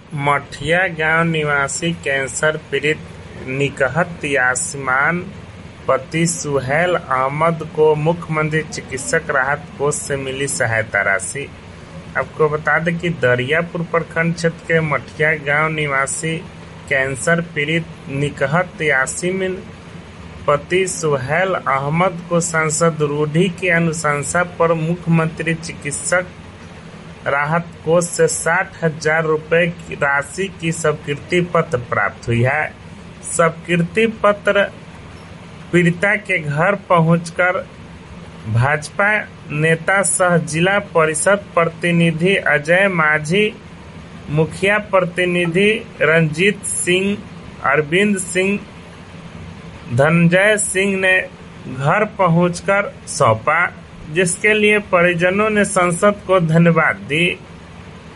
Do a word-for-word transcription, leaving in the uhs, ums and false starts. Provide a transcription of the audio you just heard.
मठिया गांव निवासी कैंसर पीड़ित निकहत यास्मीन पति सुहैल अहमद को मुख्यमंत्री चिकित्सक राहत कोष से मिली सहायता राशि। आपको बता दें कि दरियापुर प्रखंड क्षेत्र के मठिया गांव निवासी कैंसर पीड़ित निकहत यास्मीन पति सुहैल अहमद को सांसद रूढ़ी की अनुशंसा पर मुख्यमंत्री चिकित्सक राहत कोष से साठ हजार रुपए की राशि की स्वीकृति पत्र प्राप्त हुई है। स्वीकृति पत्र पीड़िता के घर पहुंचकर भाजपा नेता सह जिला परिषद प्रतिनिधि अजय माझी, मुखिया प्रतिनिधि रंजीत सिंह, अरविंद सिंह, धनंजय सिंह ने घर पहुंचकर सौंपा, जिसके लिए परिजनों ने संसद को धन्यवाद दी।